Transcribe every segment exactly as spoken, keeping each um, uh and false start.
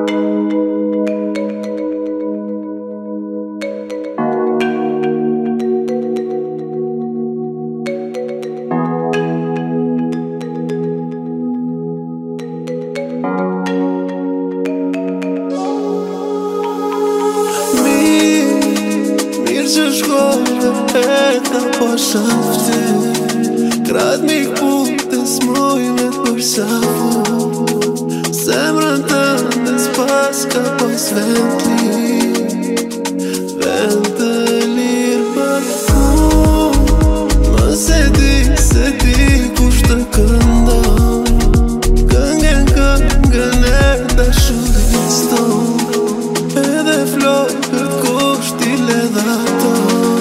Eta po shafti Krat mi këpute s'moj me t'përshafu Zemrën tënde s'pas ka pas vend lir Vend të lirë për ku Mëse di se ti kush të këndon Këngën këngën e dashuris ton Edhe flokët kush t'i ledha ton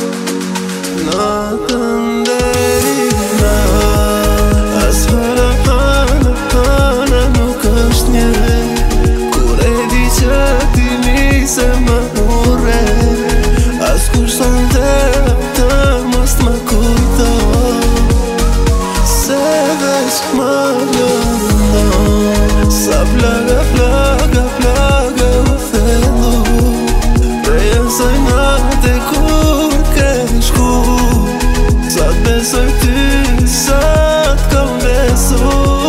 Natën deri na As hana hana hana nuk është një Kur e di që ti nise më mure As kur son të të mos më kujto Se veç më lëndon Sa plaga plaga plaga u thellu Prej asaj nate kur ke shku Besoj ty, sa t'kam besu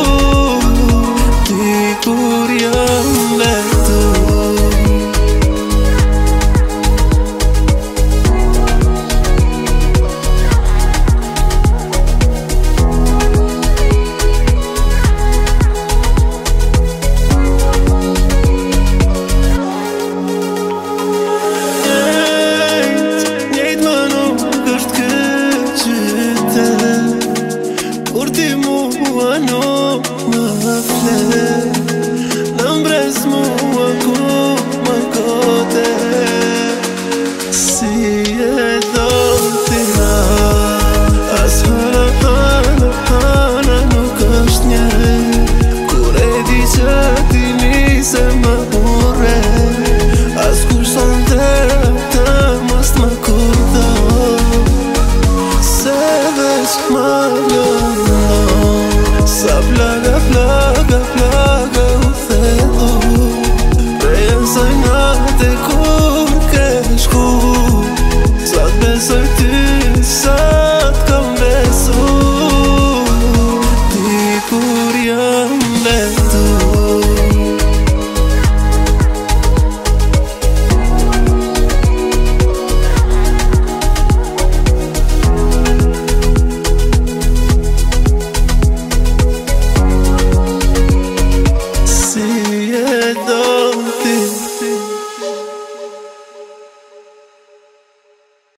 Ti kur jam vetu Njejt, njejt më nuk është këtë qytet Kur ti mua nuk më fle Në mbres mua ku më kote Si e do ti na As hana hana hana nuk është një Kur e di që ti nise më mure As kur son të të mos më kujto Se veç më lëndon Sa plaga, plaga, plaga u thellu Prej asaj nate kur ke shku Sa t'besoj ty, sa t'kam besu Ti kur jam vetu Si e do ti